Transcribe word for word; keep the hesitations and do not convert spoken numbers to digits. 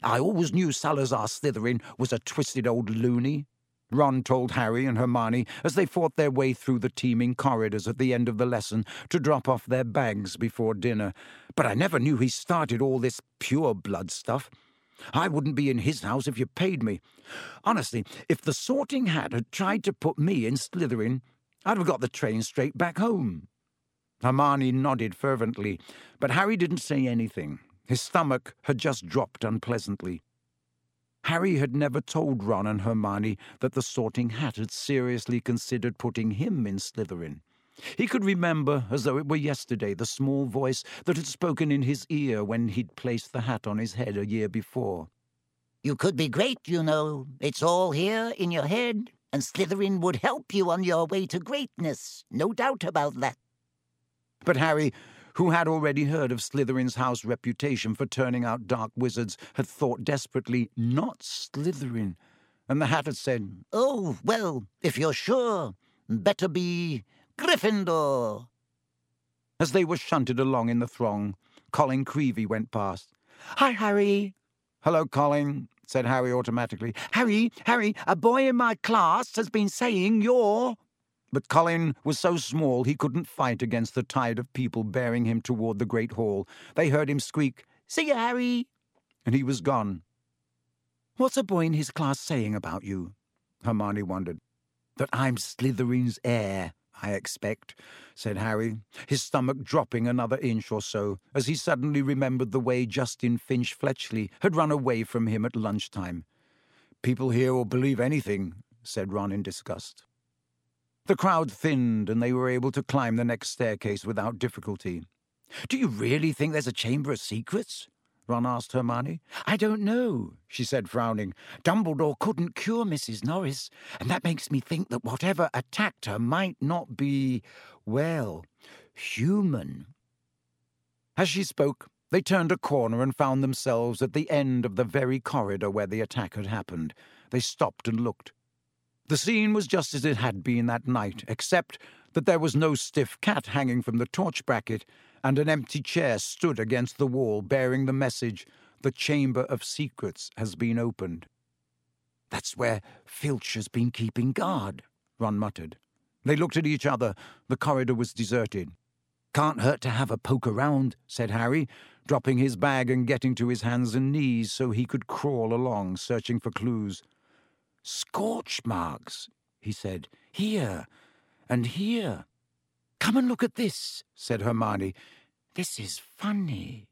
I always knew Salazar Slytherin was a twisted old loony, Ron told Harry and Hermione as they fought their way through the teeming corridors at the end of the lesson to drop off their bags before dinner. But I never knew he started all this pure blood stuff. I wouldn't be in his house if you paid me. Honestly, if the Sorting Hat had tried to put me in Slytherin, I'd have got the train straight back home. Hermione nodded fervently, but Harry didn't say anything. His stomach had just dropped unpleasantly. Harry had never told Ron and Hermione that the Sorting Hat had seriously considered putting him in Slytherin. He could remember, as though it were yesterday, the small voice that had spoken in his ear when he'd placed the hat on his head a year before. You could be great, you know. It's all here in your head, and Slytherin would help you on your way to greatness. No doubt about that. But Harry, who had already heard of Slytherin's house reputation for turning out dark wizards, had thought desperately, not Slytherin. And the Hat had said, Oh, well, if you're sure, better be Gryffindor. As they were shunted along in the throng, Colin Creevey went past. Hi, Harry. Hello, Colin, said Harry automatically. Harry, Harry, a boy in my class has been saying you're... But Colin was so small he couldn't fight against the tide of people bearing him toward the great hall. They heard him squeak, See you, Harry, and he was gone. What's a boy in his class saying about you? Hermione wondered. That I'm Slytherin's heir, I expect, said Harry, his stomach dropping another inch or so, as he suddenly remembered the way Justin Finch Fletchley had run away from him at lunchtime. People here will believe anything, said Ron in disgust. The crowd thinned, and they were able to climb the next staircase without difficulty. Do you really think there's a Chamber of Secrets? Ron asked Hermione. I don't know, she said, frowning. Dumbledore couldn't cure Missus Norris, and that makes me think that whatever attacked her might not be, well, human. As she spoke, they turned a corner and found themselves at the end of the very corridor where the attack had happened. They stopped and looked. The scene was just as it had been that night, except that there was no stiff cat hanging from the torch bracket, and an empty chair stood against the wall bearing the message, The Chamber of Secrets has been opened. That's where Filch has been keeping guard, Ron muttered. They looked at each other. The corridor was deserted. Can't hurt to have a poke around, said Harry, dropping his bag and getting to his hands and knees so he could crawl along, searching for clues. Scorch marks, he said, here and here. Come and look at this, said Hermione. This is funny.